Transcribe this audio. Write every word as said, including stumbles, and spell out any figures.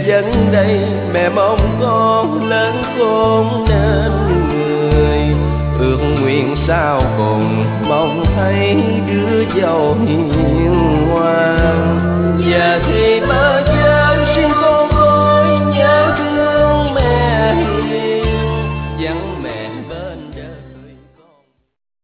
vẫn đây, mẹ mong con lớn khôn nên người. Ước nguyện sao cùng mong thấy đứa dâu hiền